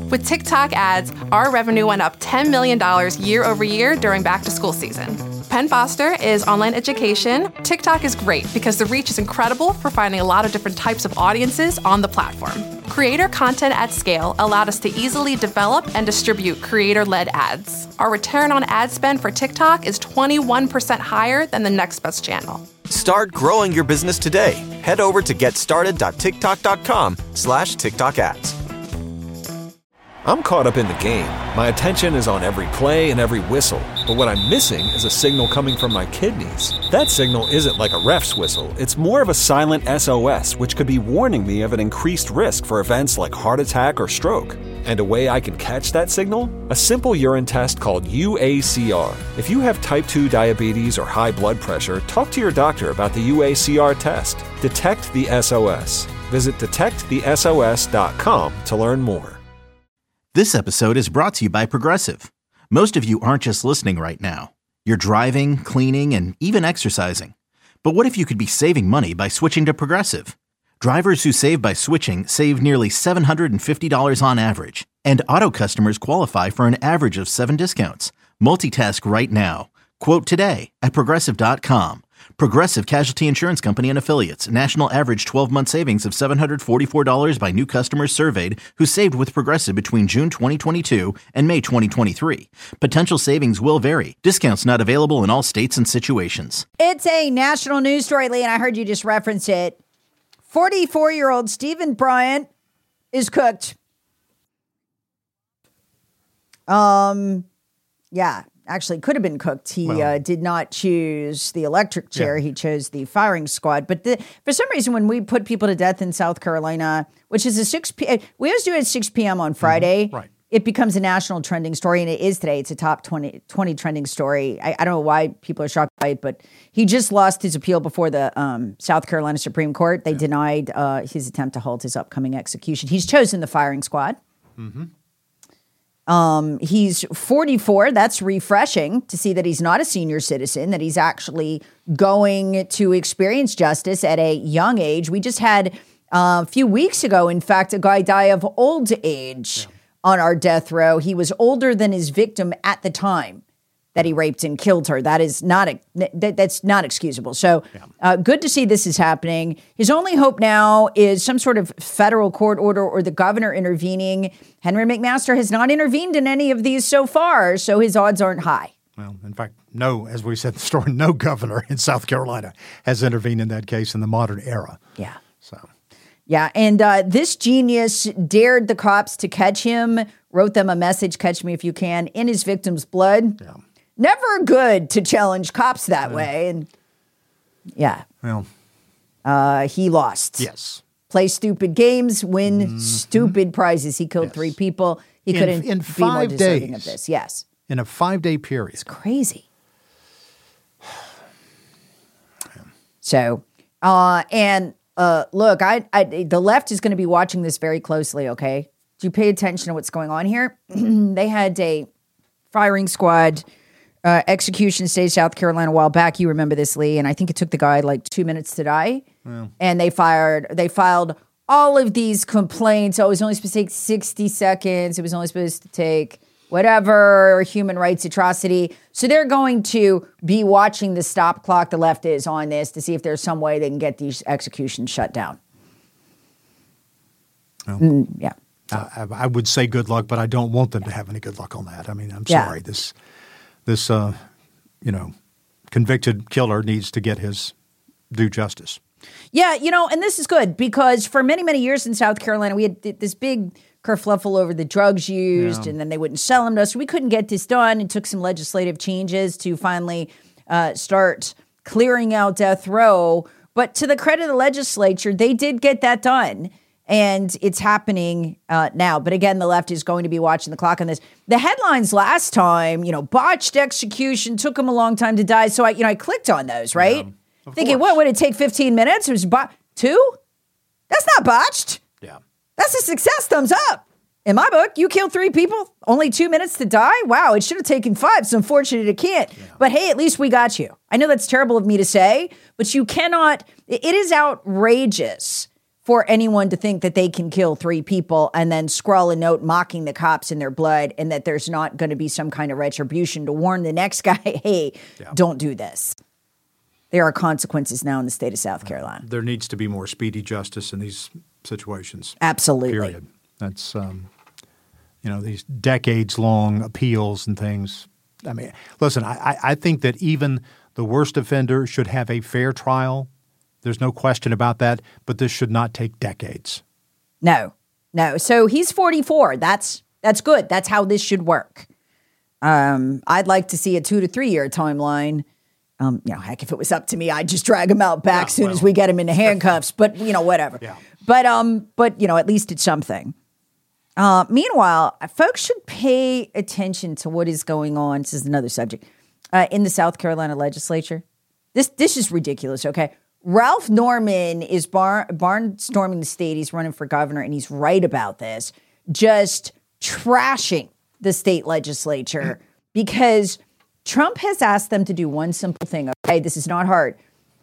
With TikTok ads, our revenue went up $10 million year over year during back-to-school season. Penn Foster is online education. TikTok is great because the reach is incredible for finding a lot of different types of audiences on the platform. Creator content at scale allowed us to easily develop and distribute creator-led ads. Our return on ad spend for TikTok is 21% higher than the next best channel. Start growing your business today. Head over to getstarted.tiktok.com/TikTok ads. I'm caught up in the game. My attention is on every play and every whistle. But what I'm missing is a signal coming from my kidneys. That signal isn't like a ref's whistle. It's more of a silent SOS, which could be warning me of an increased risk for events like heart attack or stroke. And a way I can catch that signal? A simple urine test called UACR. If you have type 2 diabetes or high blood pressure, talk to your doctor about the UACR test. Detect the SOS. Visit detectthesos.com to learn more. This episode is brought to you by Progressive. Most of you aren't just listening right now. You're driving, cleaning, and even exercising. But what if you could be saving money by switching to Progressive? Drivers who save by switching save nearly $750 on average. And auto customers qualify for an average of 7 discounts. Multitask right now. Quote today at Progressive.com. Progressive Casualty Insurance Company and Affiliates. National average 12-month savings of $744 by new customers surveyed who saved with Progressive between June 2022 and May 2023. Potential savings will vary. Discounts not available in all states and situations. It's a national news story, Lee, and I heard you just reference it. 44-year-old Stephen Bryant is cooked. Yeah. Actually could have been cooked. He did not choose the electric chair. Yeah. He chose the firing squad. But for some reason, when we put people to death in South Carolina, which is we always do it at 6 p.m. on Friday. Mm-hmm. Right. It becomes a national trending story, and it is today. It's a top 20 trending story. I don't know why people are shocked by it, but he just lost his appeal before the South Carolina Supreme Court. They denied his attempt to halt his upcoming execution. He's chosen the firing squad. Mm-hmm. He's 44. That's refreshing to see that he's not a senior citizen, that he's actually going to experience justice at a young age. We just had a few weeks ago, in fact, a guy die of old age on our death row. He was older than his victim at the time that he raped and killed her. That is that's not excusable. So good to see this is happening. His only hope now is some sort of federal court order or the governor intervening. Henry McMaster has not intervened in any of these so far, so his odds aren't high. Well, in fact, no, as we said in the story, no governor in South Carolina has intervened in that case in the modern era. Yeah. Yeah, and this genius dared the cops to catch him, wrote them a message, catch me if you can, in his victim's blood. Yeah. Never good to challenge cops that way. And well, he lost. Yes. Play stupid games, win stupid prizes. He killed 3 people. He couldn't in be 5 more deserving days, of this. Yes. In a 5-day period. It's crazy. So, and look, the left is going to be watching this very closely, okay? Do you pay attention to what's going on here? They had a firing squad execution in the state of South Carolina a while back. You remember this, Lee, and I think it took the guy like 2 minutes to die. Yeah. And they filed all of these complaints. Oh, it was only supposed to take 60 seconds. It was only supposed to take whatever, human rights atrocity. So they're going to be watching the stop clock. The left is on this to see if there's some way they can get these executions shut down. Well, I would say good luck, but I don't want them to have any good luck on that. I mean, I'm sorry. This convicted killer needs to get his due justice. Yeah, and this is good because for many, many years in South Carolina, we had this big kerfluffle over the drugs used, and then they wouldn't sell them to us. So we couldn't get this done. It took some legislative changes to finally start clearing out death row. But to the credit of the legislature, they did get that done. And it's happening now. But again, the left is going to be watching the clock on this. The headlines last time, botched execution, took him a long time to die. So I clicked on those, right? Thinking, what would it take 15 minutes? It was 2? That's not botched. Yeah. That's a success. Thumbs up. In my book, you killed 3 people, only 2 minutes to die? Wow, it should have taken 5. It's unfortunate it can't. Yeah. But hey, at least we got you. I know that's terrible of me to say, but you cannot, it is outrageous for anyone to think that they can kill 3 people and then scrawl a note mocking the cops in their blood, and that there's not going to be some kind of retribution to warn the next guy, hey, don't do this. There are consequences now in the state of South Carolina. There needs to be more speedy justice in these situations. Absolutely. Period. That's, these decades-long appeals and things. I mean, listen, I think that even the worst offender should have a fair trial. There's no question about that, but this should not take decades. No. So he's 44. That's good. That's how this should work. I'd like to see a 2 to 3 year timeline. Heck, if it was up to me, I'd just drag him out back soon as we get him into handcuffs. But whatever. Yeah. But at least it's something. Meanwhile, folks should pay attention to what is going on. This is another subject in the South Carolina legislature. This is ridiculous. Okay. Ralph Norman is barnstorming the state. He's running for governor, and he's right about this, just trashing the state legislature because Trump has asked them to do one simple thing. Okay, this is not hard.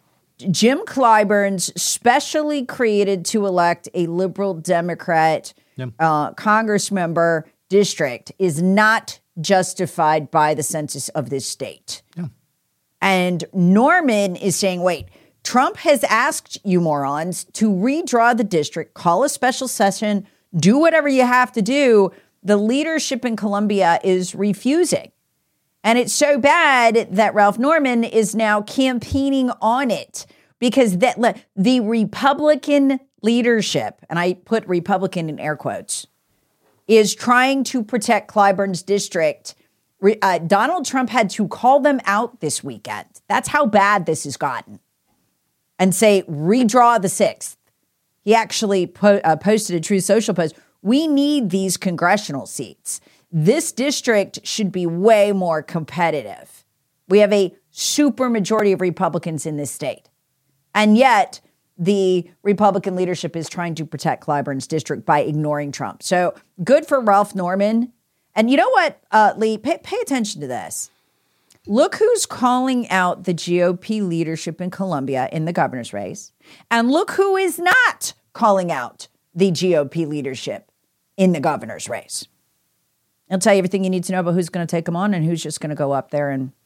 Jim Clyburn's specially created to elect a liberal Democrat Congress member district is not justified by the census of this state. Yeah. And Norman is saying, wait, Trump has asked you morons to redraw the district, call a special session, do whatever you have to do. The leadership in Columbia is refusing. And it's so bad that Ralph Norman is now campaigning on it because the Republican leadership, and I put Republican in air quotes, is trying to protect Clyburn's district. Donald Trump had to call them out this weekend. That's how bad this has gotten. And say, redraw the 6th. He actually posted a Truth Social post. We need these congressional seats. This district should be way more competitive. We have a super majority of Republicans in this state. And yet, the Republican leadership is trying to protect Clyburn's district by ignoring Trump. So good for Ralph Norman. And you know what, Lee, pay attention to this. Look who's calling out the GOP leadership in Columbia in the governor's race. And look who is not calling out the GOP leadership in the governor's race. I'll tell you everything you need to know about who's going to take them on and who's just going to go up there and,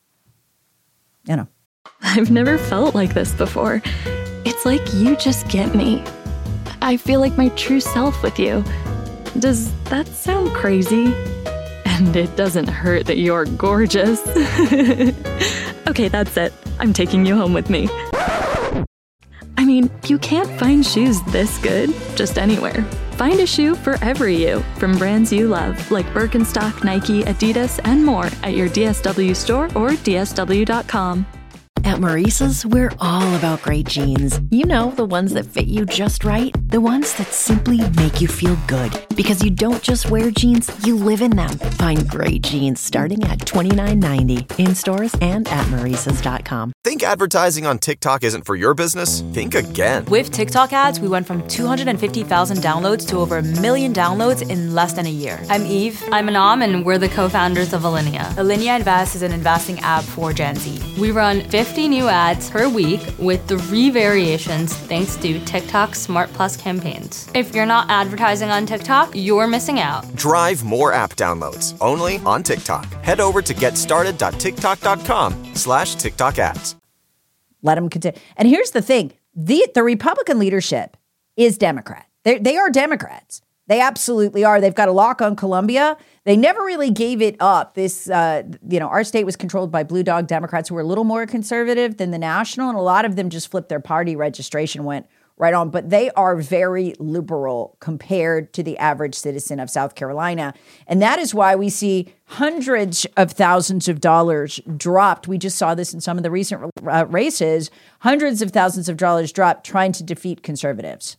I've never felt like this before. It's like you just get me. I feel like my true self with you. Does that sound crazy? And it doesn't hurt that you're gorgeous. Okay, that's it. I'm taking you home with me. I mean, you can't find shoes this good just anywhere. Find a shoe for every you from brands you love, like Birkenstock, Nike, Adidas, and more at your DSW store or DSW.com. At Maurice's, we're all about great jeans. You know, the ones that fit you just right. The ones that simply make you feel good. Because you don't just wear jeans, you live in them. Find great jeans starting at $29.90 in stores and at Maurice's.com. Think advertising on TikTok isn't for your business? Think again. With TikTok ads, we went from 250,000 downloads to over 1 million downloads in less than a year. I'm Eve. I'm Anam, and we're the co-founders of Alinea. Alinea Invest is an investing app for Gen Z. We run 50 new ads per week with 3 variations thanks to TikTok's Smart Plus campaigns. If you're not advertising on TikTok, you're missing out. Drive more app downloads only on TikTok. Head over to getstarted.tiktok.com/TikTok ads. Let them continue. And here's the thing. The Republican leadership is Democrat. They are Democrats. They absolutely are. They've got a lock on Columbia. They never really gave it up. This, our state was controlled by Blue Dog Democrats who were a little more conservative than the national, and a lot of them just flipped their party registration, went right on. But they are very liberal compared to the average citizen of South Carolina. And that is why we see hundreds of thousands of dollars dropped. We just saw this in some of the recent races. Hundreds of thousands of dollars dropped trying to defeat conservatives.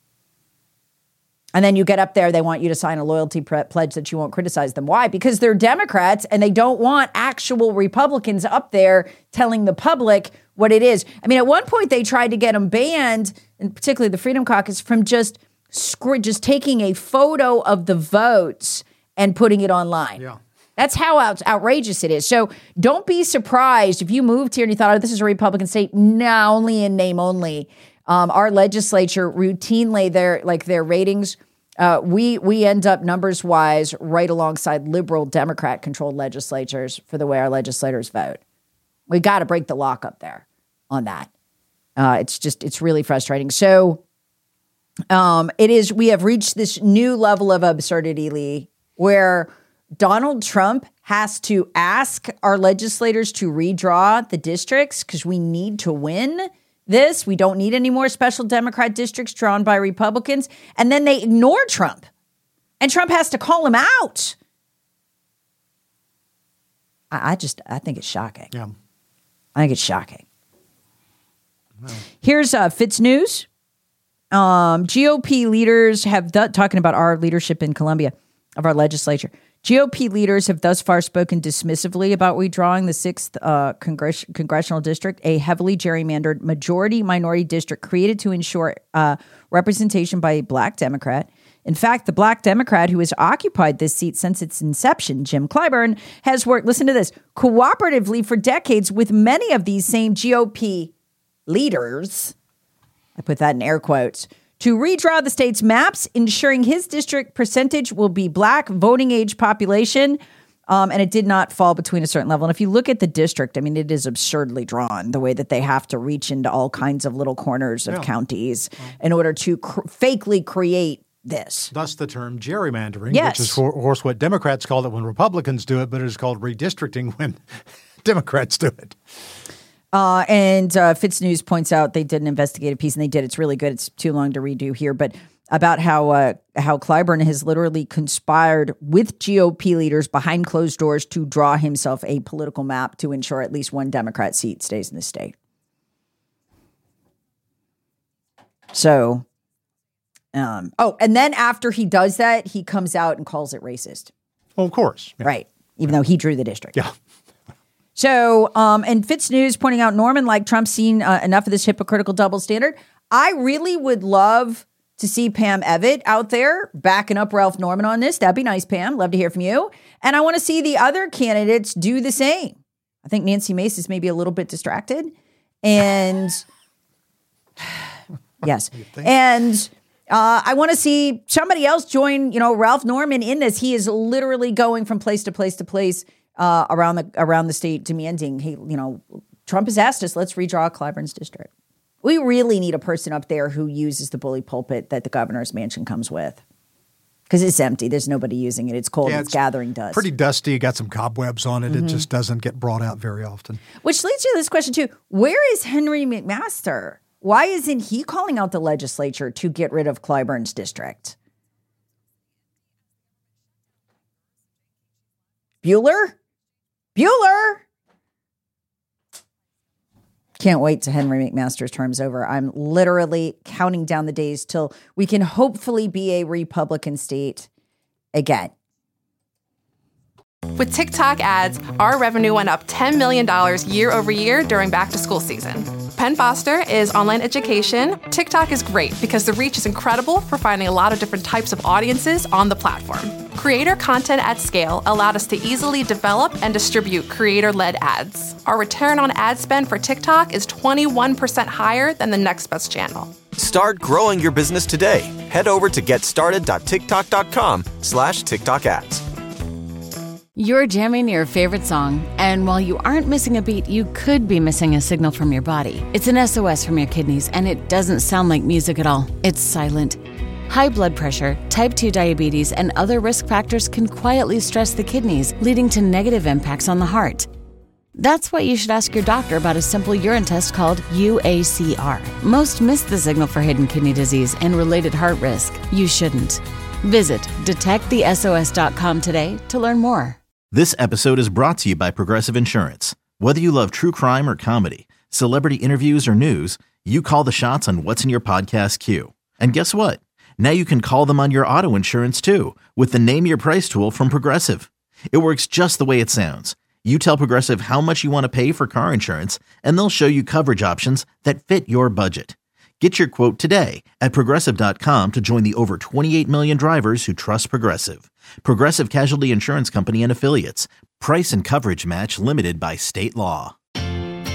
And then you get up there, they want you to sign a loyalty pledge that you won't criticize them. Why? Because they're Democrats and they don't want actual Republicans up there telling the public what it is. I mean, at one point they tried to get them banned, and particularly the Freedom Caucus, from just taking a photo of the votes and putting it online. Yeah. That's how outrageous it is. So don't be surprised if you moved here and you thought, oh, this is a Republican state. No, only in name only. Our legislature routinely, their ratings, we end up numbers wise right alongside liberal Democrat controlled legislatures for the way our legislators vote. We got to break the lock up there on that. It's really frustrating. So we have reached this new level of absurdity, Lee, where Donald Trump has to ask our legislators to redraw the districts because we need to win this. We don't need any more special Democrat districts drawn by Republicans. And then they ignore Trump. And Trump has to call him out. I think it's shocking. Yeah. I think it's shocking. Wow. Here's Fitz News. GOP leaders have, talking about our leadership in Columbia of our legislature, GOP leaders have thus far spoken dismissively about redrawing the 6th congressional district, a heavily gerrymandered majority-minority district created to ensure representation by a black Democrat. In fact, the black Democrat who has occupied this seat since its inception, Jim Clyburn, has worked, listen to this, cooperatively for decades with many of these same GOP leaders, I put that in air quotes, to redraw the state's maps, ensuring his district percentage will be black voting age population. And it did not fall between a certain level. And if you look at the district, I mean, it is absurdly drawn the way that they have to reach into all kinds of little corners of counties in order to fakely create this. Thus the term gerrymandering, yes. Which is, of course, what Democrats call it when Republicans do it, but it is called redistricting when Democrats do it. And Fitz News points out they did an investigative piece, and they did. It's really good. It's too long to redo here, but about how Clyburn has literally conspired with GOP leaders behind closed doors to draw himself a political map to ensure at least one Democrat seat stays in the state. So, and then after he does that, he comes out and calls it racist. Well, of course. Yeah. Right. Even though he drew the district. Yeah. So, and Fitz News pointing out, Norman, like Trump's seen enough of this hypocritical double standard. I really would love to see Pam Evitt out there backing up Ralph Norman on this. That'd be nice, Pam. Love to hear from you. And I want to see the other candidates do the same. I think Nancy Mace is maybe a little bit distracted. And yes. And I want to see somebody else join, Ralph Norman in this. He is literally going from place to place to place around the state demanding, hey, Trump has asked us, let's redraw Clyburn's district. We really need a person up there who uses the bully pulpit that the governor's mansion comes with. Because it's empty. There's nobody using it. It's cold. It's gathering dust. Pretty dusty. Got some cobwebs on it. Mm-hmm. It just doesn't get brought out very often. Which leads to this question, too. Where is Henry McMaster? Why isn't he calling out the legislature to get rid of Clyburn's district? Bueller? Can't wait till Henry McMaster's term's over. I'm literally counting down the days till we can hopefully be a Republican state again. With TikTok ads, our revenue went up $10 million year over year during back to school season. Penn Foster is online education. TikTok is great because the reach is incredible for finding a lot of different types of audiences on the platform. Creator content at scale allowed us to easily develop and distribute creator-led ads. Our return on ad spend for TikTok is 21% higher than the next best channel. Start growing your business today. Head over to getstarted.tiktok.com/TikTok ads. You're jamming your favorite song, and while you aren't missing a beat, you could be missing a signal from your body. It's an SOS from your kidneys, and it doesn't sound like music at all. It's silent. High blood pressure, type 2 diabetes, and other risk factors can quietly stress the kidneys, leading to negative impacts on the heart. That's why you should ask your doctor about a simple urine test called UACR. Most miss the signal for hidden kidney disease and related heart risk. You shouldn't. Visit detectthesos.com today to learn more. This episode is brought to you by Progressive Insurance. Whether you love true crime or comedy, celebrity interviews or news, you call the shots on what's in your podcast queue. And guess what? Now you can call them on your auto insurance too with the Name Your Price tool from Progressive. It works just the way it sounds. You tell Progressive how much you want to pay for car insurance, and they'll show you coverage options that fit your budget. Get your quote today at Progressive.com to join the over 28 million drivers who trust Progressive. Progressive Casualty Insurance Company and Affiliates. Price and coverage match limited by state law.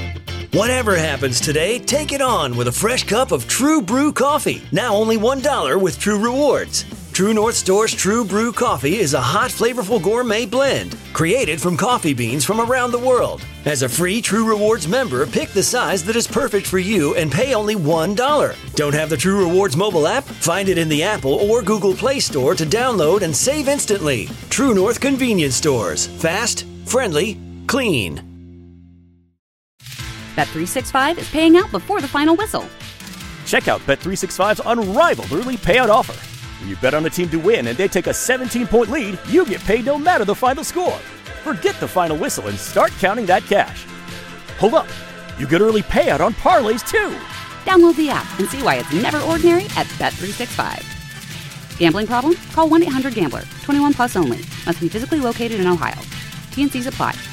Whatever happens today, take it on with a fresh cup of True Brew coffee. Now only $1 with True Rewards. True North Store's True Brew coffee is a hot, flavorful gourmet blend created from coffee beans from around the world. As a free True Rewards member, pick the size that is perfect for you and pay only $1. Don't have the True Rewards mobile app? Find it in the Apple or Google Play Store to download and save instantly. True North Convenience Stores. Fast, friendly, clean. Bet365 is paying out before the final whistle. Check out Bet365's unrivaled early payout offer. When you bet on a team to win and they take a 17-point lead, you get paid no matter the final score. Forget the final whistle and start counting that cash. Hold up. You get early payout on parlays, too. Download the app and see why it's never ordinary at Bet365. Gambling problem? Call 1-800-GAMBLER. 21 plus only. Must be physically located in Ohio. T&Cs apply.